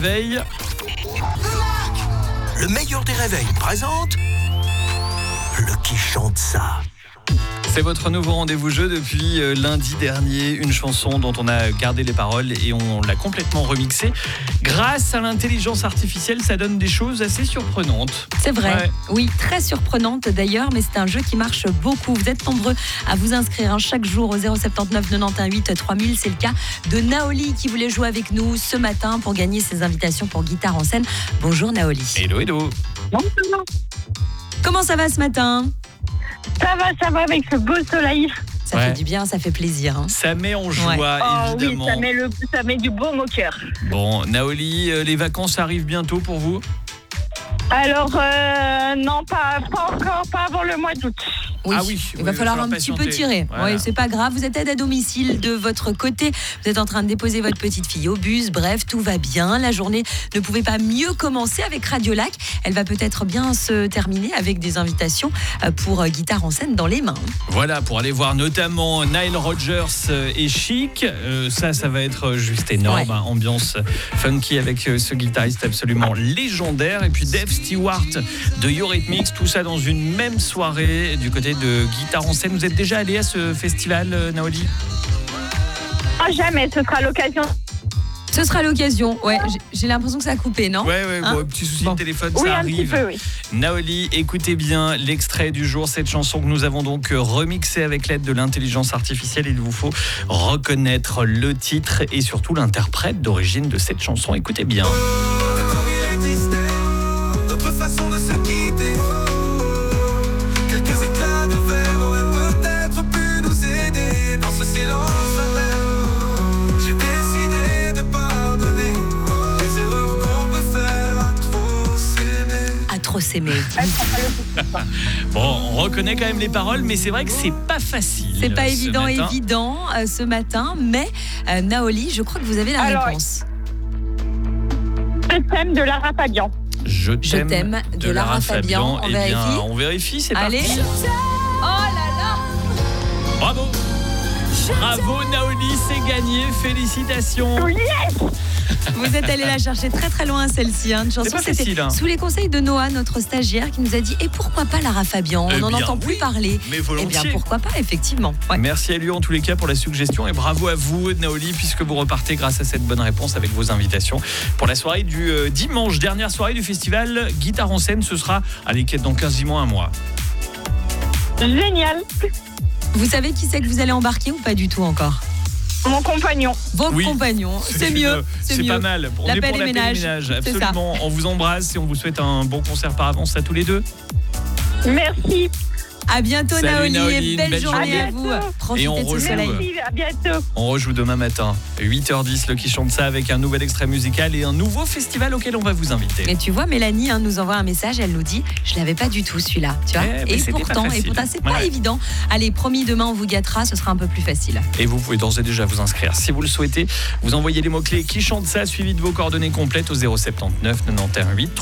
Veille. Le meilleur des réveils présente le qui chante ça. C'est votre nouveau rendez-vous jeu depuis lundi dernier. Une chanson dont on a gardé les paroles et on l'a complètement remixée. Grâce à l'intelligence artificielle, ça donne des choses assez surprenantes. C'est vrai, Ouais. oui, très surprenante d'ailleurs, mais c'est un jeu qui marche beaucoup. Vous êtes nombreux à vous inscrire chaque jour au 079 91 8 3000. C'est le cas de Naoli qui voulait jouer avec nous ce matin pour gagner ses invitations pour Guitare en scène. Bonjour Naoli. Hello, hello. Comment ça va ce matin ? Ça va avec ce beau soleil. Ça Ouais. fait du bien, ça fait plaisir. Hein. Ça met en joie, Oh oui, évidemment. ça met du baume au cœur. Bon, Naoli, les vacances arrivent bientôt pour vous ? Alors, non, pas encore, pas avant le mois d'août. Oui, Ah oui, il va falloir un petit peu patienter. tirer. Voilà. Oui, c'est pas grave. Vous êtes aide à domicile de votre côté. Vous êtes en train de déposer votre petite fille au bus. Bref, tout va bien. La journée ne pouvait pas mieux commencer avec Radio Lac. Elle va peut-être bien se terminer avec des invitations pour Guitare en scène dans les mains. Voilà, pour aller voir notamment Nile Rodgers et Chic. Ça va être juste énorme. Ouais. Hein. Ambiance funky avec ce guitariste absolument légendaire. Et puis Dave Stewart de Eurythmics. Tout ça dans une même soirée du côté de Guitare en scène. Vous êtes déjà allé à ce festival, Naoli ? Ah, jamais, ce sera l'occasion. Ce sera l'occasion. Ouais, j'ai l'impression que ça a coupé, non ? Ouais, Hein bon, petit souci Bon. de téléphone, Oui, ça un petit arrive. peu, oui. Naoli, écoutez bien l'extrait du jour, cette chanson que nous avons donc remixée avec l'aide de l'intelligence artificielle. Il vous faut reconnaître le titre et surtout l'interprète d'origine de cette chanson. Écoutez bien. D'autres façons de se quitter. Quelques éclats de verre auraient peut-être pu nous aider. Dans ce silence amer, j'ai décidé de pardonner les erreurs qu'on peut faire à trop s'aimer. À trop s'aimer. Bon, on reconnaît quand même les paroles, mais c'est vrai que c'est pas facile. C'est pas ce évident matin. ce matin, mais Naoli, je crois que vous avez la Alors, réponse. Le thème de Lara Fabian. Je t'aime de Lara Fabian. On Eh bien, vérifie on vérifie, c'est Allez. parti. Oh là là. Bravo. Bravo Naoli, c'est gagné, félicitations. Oui. Vous êtes allé la chercher très très loin celle-ci. Une chanson, C'est pas c'était facile, hein. sous les conseils de Noah, notre stagiaire, qui nous a dit et pourquoi pas Lara Fabian ? Eh On n'en bien, entend plus oui, parler. mais Eh volontiers. bien pourquoi pas, effectivement. Ouais. Merci à lui en tous les cas pour la suggestion et bravo à vous Naoli puisque vous repartez grâce à cette bonne réponse avec vos invitations pour la soirée du dimanche, dernière soirée du festival Guitare en scène. Ce sera dans quasiment un mois. Génial. Vous savez qui c'est que vous allez embarquer ou pas du tout encore ? Mon compagnon. Vos Oui. compagnons. C'est mieux. C'est mieux. pas mal. On La est paix pour des la paix des ménages. ménages. C'est ça. Absolument. On vous embrasse et on vous souhaite un bon concert par avance à tous les deux. Merci. À bientôt Salut, Naoli, Naoli, et belle belle journée journée. à vous. À bientôt. Profitez Et on de ce rejoue. soleil. Merci, à bientôt. On rejoue demain matin 8h10 le qui chante ça avec un nouvel extrait musical et un nouveau festival auquel on va vous inviter. Mais tu vois, Mélanie nous envoie un message, elle nous dit je l'avais pas du tout celui-là, tu vois. Eh, mais et c'était pourtant, pas facile. c'est pas Ouais. évident. Allez, promis, demain on vous gâtera, ce sera un peu plus facile. Et vous pouvez d'ores et déjà vous inscrire. Si vous le souhaitez, vous envoyez les mots-clés qui chante ça, suivi de vos coordonnées complètes au 079 91 8